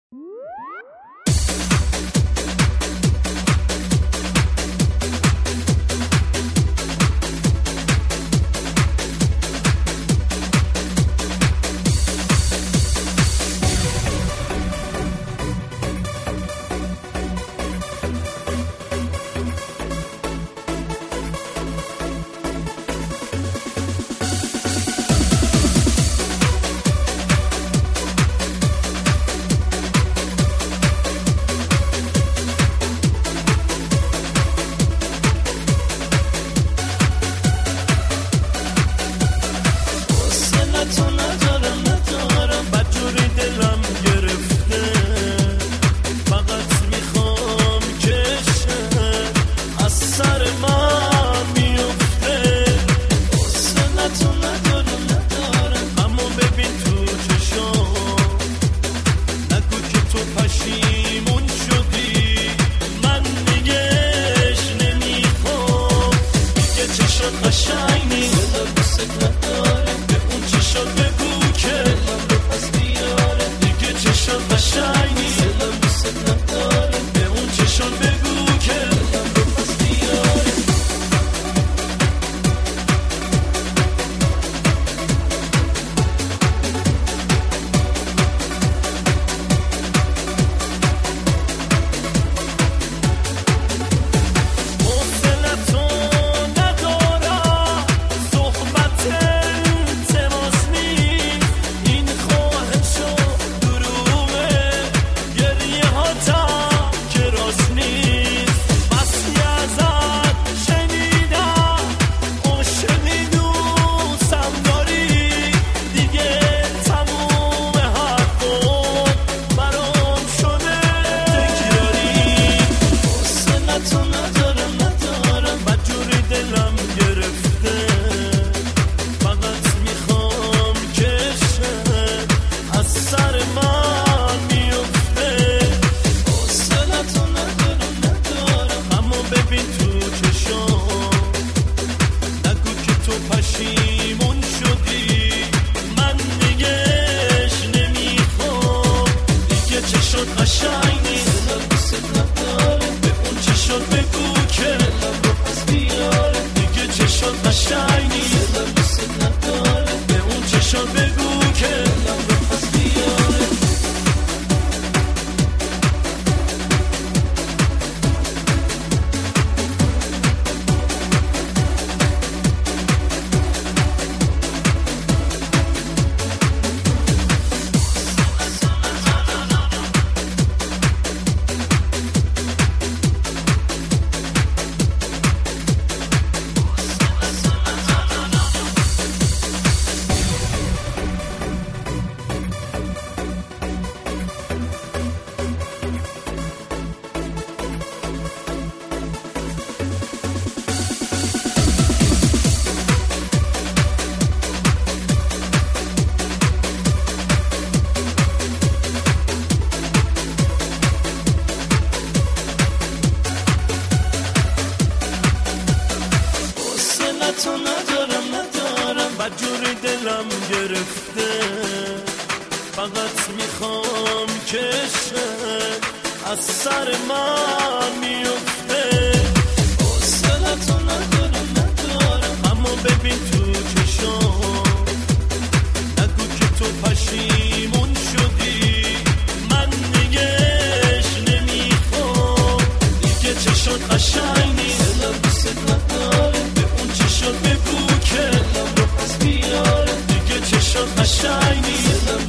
جوری دلم گرفته، فقط میخوام که عشقت از سر من میفته. حوصله‌تو ندارم اما ببین تو چشام، نگو که تو پشیمون شدی، من نگهش نمیخوام دیگه. چشات قشنگ نیست، دلم دوست نداره، به اون چشات بگو که دلم رو پس بیاره دیگه. چشات قشنگ نیست،